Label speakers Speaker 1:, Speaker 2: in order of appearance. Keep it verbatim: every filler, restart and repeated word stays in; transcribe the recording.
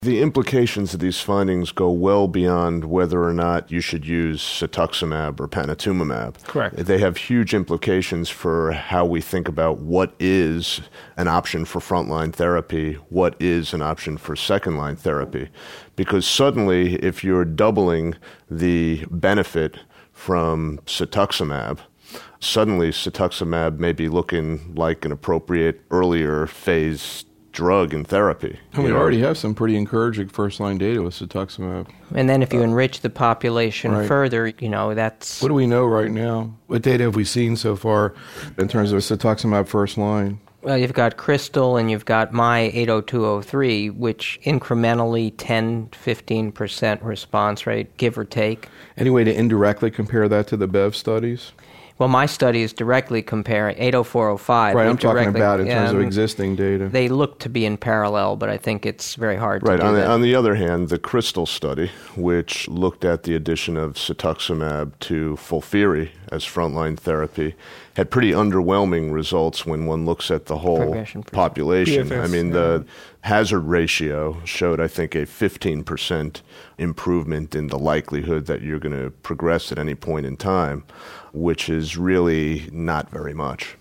Speaker 1: The implications of these findings go well beyond whether or not you should use cetuximab or panitumumab.
Speaker 2: Correct.
Speaker 1: They have huge implications for how we think about what is an option for frontline therapy, what is an option for second-line therapy. Because suddenly, if you're doubling the benefit from cetuximab, suddenly cetuximab may be looking like an appropriate earlier phase drug in therapy.
Speaker 3: And we already have some pretty encouraging first-line data with cetuximab.
Speaker 2: And then if you enrich the population
Speaker 3: right.
Speaker 2: further, you know, that's...
Speaker 3: What do we know right now? What data have we seen so far in terms of cetuximab first line?
Speaker 2: Well, you've got Crystal and you've got My eight oh two oh three, which incrementally ten to fifteen percent response rate, give or take.
Speaker 3: Any way to indirectly compare that to the B E V studies?
Speaker 2: Well, my study is directly comparing eight oh four oh five.
Speaker 3: Right, I'm talking about in terms
Speaker 2: um,
Speaker 3: of existing data.
Speaker 2: They look to be in parallel, but I think it's very hard
Speaker 1: right,
Speaker 2: to do
Speaker 1: on
Speaker 2: that.
Speaker 1: The, on the other hand, the Crystal study, which looked at the addition of cetuximab to FOLFIRI as frontline therapy, had pretty underwhelming results when one looks at the whole population.
Speaker 4: P F S,
Speaker 1: I mean,
Speaker 4: yeah.
Speaker 1: the hazard ratio showed, I think, a fifteen percent improvement in the likelihood that you're going to progress at any point in time, which is really not very much.